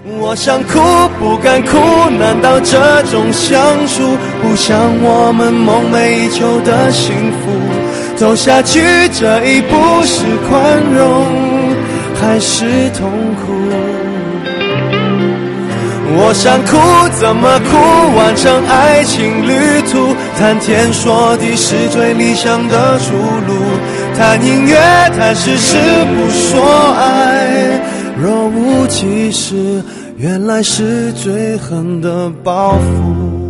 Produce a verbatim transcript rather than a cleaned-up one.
我想哭不敢哭，难道这种相处不像我们梦寐以求的幸福？走下去这一步是宽容还是痛苦？我想哭怎么哭，完成爱情旅途，谈天说地是最理想的出路，谈音乐谈事实不说爱，若无其事原来是最狠的报复。